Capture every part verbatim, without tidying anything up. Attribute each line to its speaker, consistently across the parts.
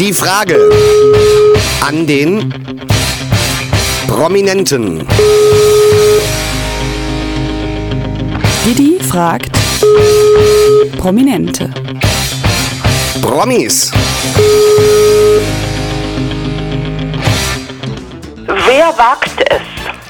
Speaker 1: Die Frage an den Prominenten.
Speaker 2: Didi fragt Prominente.
Speaker 1: Promis.
Speaker 3: Wer wagt es?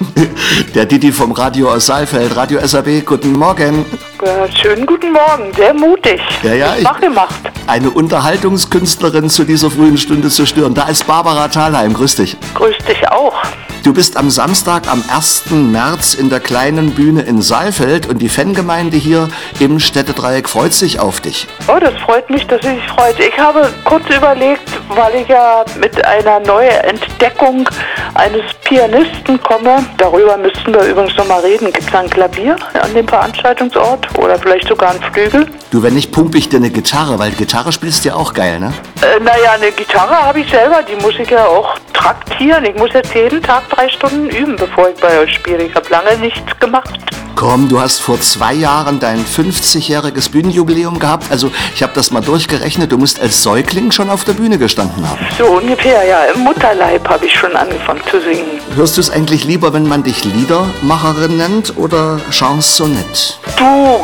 Speaker 4: Der Didi vom Radio aus Saalfeld, Radio S A B, guten Morgen.
Speaker 3: Ja, schönen guten Morgen, sehr mutig.
Speaker 4: Ja, ja,
Speaker 3: ich mache gemacht.
Speaker 4: Eine Unterhaltungskünstlerin zu dieser frühen Stunde zu stören. Da ist Barbara Thalheim, grüß dich.
Speaker 3: Grüß dich auch.
Speaker 4: Du bist am Samstag, am ersten März in der kleinen Bühne in Saalfeld und die Fangemeinde hier im Städtedreieck freut sich auf dich.
Speaker 3: Oh, das freut mich, dass sie sich freut. Ich habe kurz überlegt, weil ich ja mit einer neuen Entdeckung eines Pianisten komme. Darüber müssten wir übrigens noch mal reden. Gibt es ein Klavier an dem Veranstaltungsort oder vielleicht sogar einen Flügel?
Speaker 4: Du, wenn nicht, pumpe ich dir eine Gitarre, weil Gitarre spielst du ja auch geil, ne?
Speaker 3: Äh, naja, eine Gitarre habe ich selber, die muss ich ja auch traktieren. Ich muss jetzt jeden Tag drei Stunden üben, bevor ich bei euch spiele. Ich habe lange nichts gemacht.
Speaker 4: Komm, du hast vor zwei Jahren dein fünfzigjähriges Bühnenjubiläum gehabt. Also ich habe das mal durchgerechnet, du musst als Säugling schon auf der Bühne gestanden haben.
Speaker 3: So ungefähr, ja. Im Mutterleib habe ich schon angefangen zu singen.
Speaker 4: Hörst du es eigentlich lieber, wenn man dich Liedermacherin nennt oder Chansonette?
Speaker 3: Du,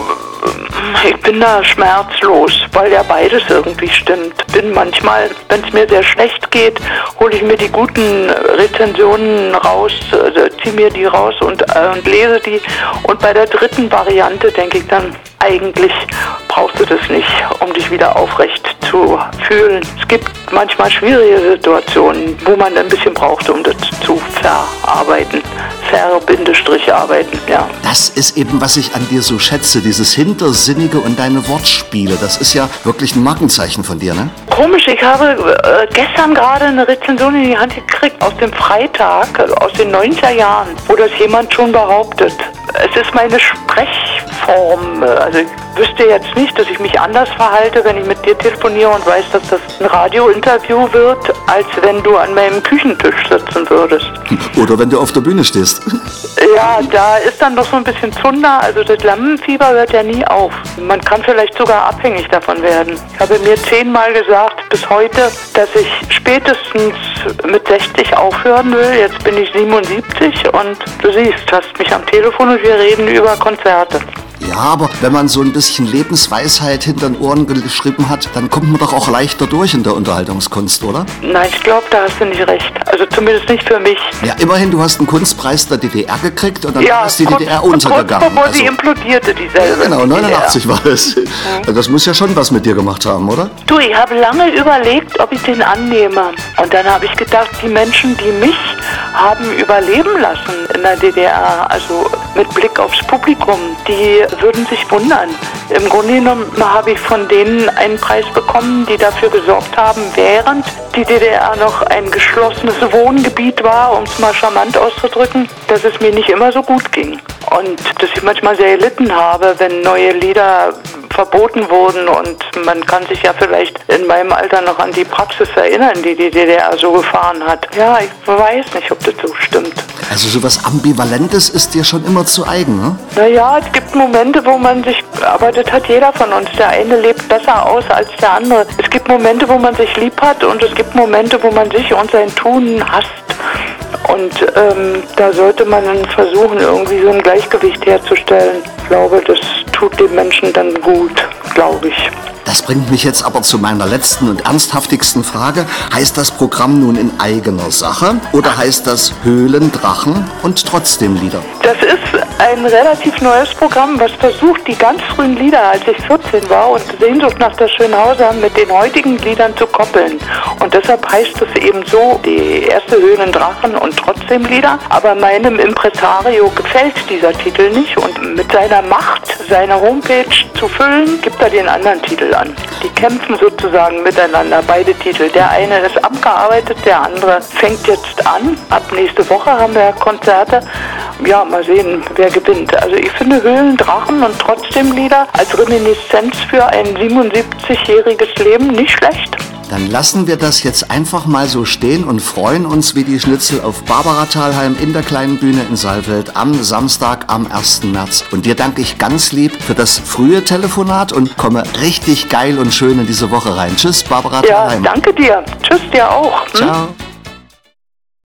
Speaker 3: ich bin da schmerzlos, weil ja beides irgendwie stimmt. Bin manchmal, wenn es mir sehr schlecht geht, hole ich mir die guten Rezensionen raus, äh, ziehe mir die raus und, äh, und lese die. Und bei der dritten Variante denke ich dann, eigentlich brauchst du das nicht, um dich wieder aufrecht zu fühlen. Es gibt manchmal schwierige Situationen, wo man ein bisschen braucht, um das zu verarbeiten. Ver-Bindestrich arbeiten, ja.
Speaker 4: Das ist eben, was ich an dir so schätze, dieses Hintersinnige und deine Wortspiele. Das ist ja wirklich ein Markenzeichen von dir, ne?
Speaker 3: Komisch, ich habe äh, gestern gerade eine Rezension in die Hand gekriegt aus dem Freitag, aus den neunziger Jahren, wo das jemand schon behauptet. Es ist meine Sprechform. Also ich wüsste jetzt nicht, dass ich mich anders verhalte, wenn ich mit dir telefoniere und weiß, dass das ein Radiointerview wird, als wenn du an meinem Küchentisch sitzen würdest.
Speaker 4: Oder wenn du auf der Bühne stehst.
Speaker 3: Ja, da ist dann noch so ein bisschen Zunder. Also das Lampenfieber hört ja nie auf. Man kann vielleicht sogar abhängig davon werden. Ich habe mir zehnmal gesagt bis heute, dass ich spätestens mit sechzig aufhören will. Jetzt bin ich siebenundsiebzig und du siehst, hast mich am Telefon und wir reden über Konzerte.
Speaker 4: Ja, aber wenn man so ein bisschen Lebensweisheit hinter den Ohren geschrieben hat, dann kommt man doch auch leichter durch in der Unterhaltungskunst, oder?
Speaker 3: Nein, ich glaube, da hast du nicht recht. Also zumindest nicht für mich.
Speaker 4: Ja, immerhin, du hast einen Kunstpreis der D D R gekriegt und dann
Speaker 3: ja,
Speaker 4: ist die
Speaker 3: kurz,
Speaker 4: D D R untergegangen.
Speaker 3: Kurz bevor
Speaker 4: also,
Speaker 3: sie implodierte, dieselbe.
Speaker 4: Ja, genau, neunundachtzig
Speaker 3: D D R.
Speaker 4: war es. Mhm. Das muss ja schon was mit dir gemacht haben, oder?
Speaker 3: Du, ich habe lange überlegt, ob ich den annehme. Und dann habe ich gedacht, die Menschen, die mich haben überleben lassen in der D D R, also mit Blick aufs Publikum, die würden sich wundern. Im Grunde genommen habe ich von denen einen Preis bekommen, die dafür gesorgt haben, während die D D R noch ein geschlossenes Wohngebiet war, um es mal charmant auszudrücken, dass es mir nicht immer so gut ging. Und dass ich manchmal sehr gelitten habe, wenn neue Lieder verboten wurden und man kann sich ja vielleicht in meinem Alter noch an die Praxis erinnern, die die D D R so gefahren hat. Ja, ich weiß nicht, ob das so stimmt.
Speaker 4: Also sowas Ambivalentes ist dir schon immer zu eigen, ne?
Speaker 3: Naja, es gibt Momente, wo man sich, aber das hat jeder von uns, der eine lebt besser aus als der andere. Es gibt Momente, wo man sich lieb hat und es gibt Momente, wo man sich und sein Tun hasst. Und ähm, da sollte man dann versuchen, irgendwie so ein Gleichgewicht herzustellen. Ich glaube, das tut dem Menschen dann gut, glaube ich.
Speaker 4: Das bringt mich jetzt aber zu meiner letzten und ernsthaftigsten Frage. Heißt das Programm nun in eigener Sache oder heißt das Höhlen, Drachen und trotzdem Lieder?
Speaker 3: Das ist ein relativ neues Programm, was versucht, die ganz frühen Lieder, als ich vierzehn war und Sehnsucht nach der Schönhauser mit den heutigen Liedern zu koppeln. Und deshalb heißt es eben so, die erste Höhlen, Drachen und trotzdem Lieder. Aber meinem Impresario gefällt dieser Titel nicht und mit seiner Macht, seine Homepage zu füllen, gibt er den anderen Titel an. Die kämpfen sozusagen miteinander, beide Titel. Der eine ist abgearbeitet, der andere fängt jetzt an. Ab nächste Woche haben wir Konzerte. Ja, mal sehen, wer gewinnt. Also ich finde Höhlen, Drachen und trotzdem Lieder als Reminiszenz für ein siebenundsiebzigjähriges Leben nicht schlecht.
Speaker 4: Dann lassen wir das jetzt einfach mal so stehen und freuen uns wie die Schnitzel auf Barbara Thalheim in der kleinen Bühne in Saalfeld am Samstag, am ersten März. Und dir danke ich ganz lieb für das frühe Telefonat und komme richtig geil und schön in diese Woche rein. Tschüss, Barbara
Speaker 3: Ja,
Speaker 4: Thalheim.
Speaker 3: danke dir. Tschüss dir auch. Hm?
Speaker 4: Ciao.